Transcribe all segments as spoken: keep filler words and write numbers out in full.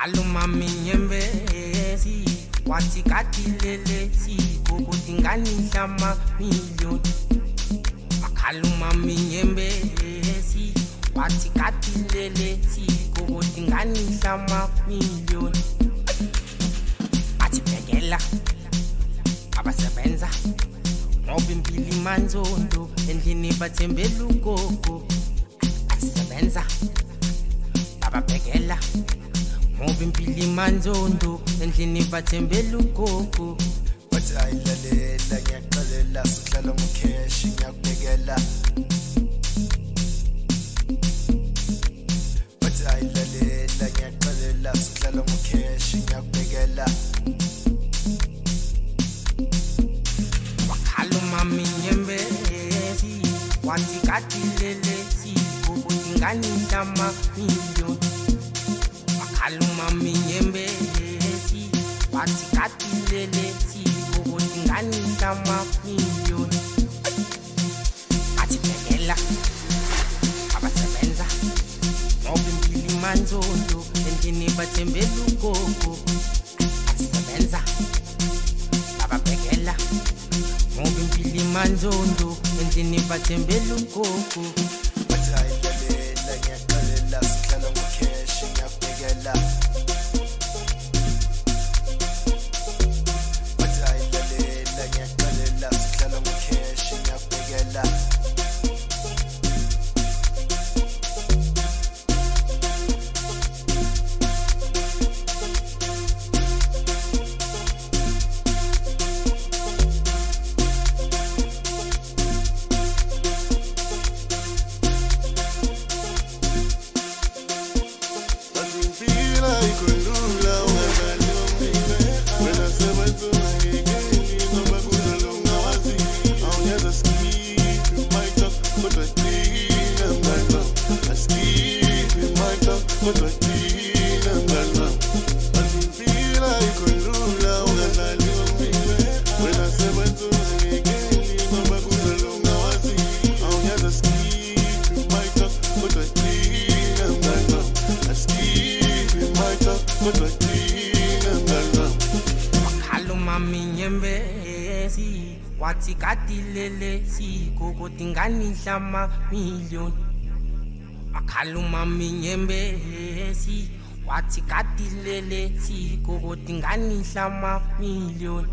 Kaluma minyembezi wathi katilele siko kutinganisha mamilioni. Kaluma minyembezi wathi katilele siko kutinganisha mamilioni. Athi bhekela abasebenza ngoba impilo imanzondo endlini bathembela ugogo. Athi sebenza bababhekela ngoba impilo imanzondo endlini bathembela ugogo. Bathi ayilalela ngiyaqalela sihlala ngokheshi ngiyakubhekela. Bathi ayilalela ngiyaqalela sihlala ngokheshi ngiyakubhekela. Kaluma minyembezi wathi katilele siko kutinganisha mamilioni. Kaluma minyembezi wathi katilele siko kutinganisha mamilioni. Athi bhekela abasebenza ngoba impilo imanzondo endlini bathembela ugogo. Athi sebenza bababhekela ngoba impilo imanzondo endlini bathembela ugogo. Bathi ayilalela ngiyaqalela sihlala ngokheshi ngiyakubhekela. Bathi ayilalela ngiyaqalela sihlala ngokheshi ngiyakubhekela. Kaluma minyembezi wathi katilele siko kutinganisha mamilioni. Kaluma minyembezi wathi katilele siko kutinganisha mamilioni.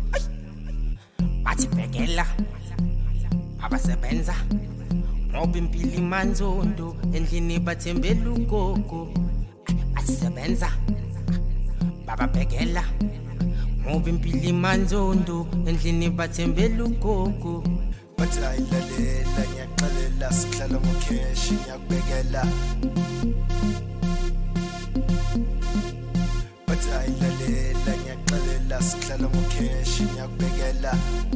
Bathi bhekela abasebenza ngoba impilo imanzondo endlini bathembela ugogo. Athi sebenza bababhekela ngoba impilo imanzondo endlini bathembela ugogo. Bathi ayilalela ngiyaqalela sihlala ngokheshi ngiyakubhekela. Bathi ayilalela ngiyaqalela sihlala ngokheshi ngiyakubhekela.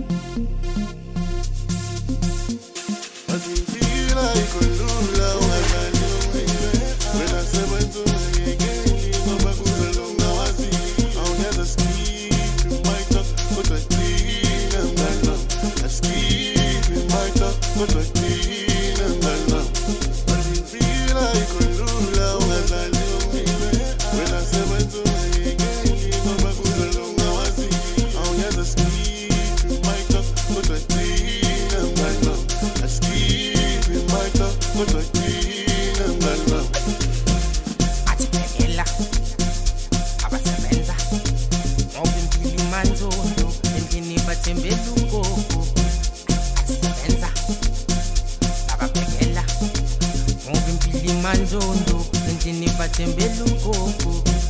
Azimpila ikhulula ungadlali umile wena sebenza ungekeli ngoba kuzalo ungawazi awuyaza skip my talk kodwa thina mngana skip my talk kodwa thina mngana. Azimpila ikhulula ungadlali umile wena sebenza ungekeli ngoba kuzalo ungawazi awuyaza skip my talk kodwa thina mngana skip my talk kodwa thina mngana. Athi bhekela abasebenza ngoba impilo imanzondo endlini bathembela ugogo. Athi sebenza bababhekela ngoba impilo imanzondo endlini bathembela ugogo.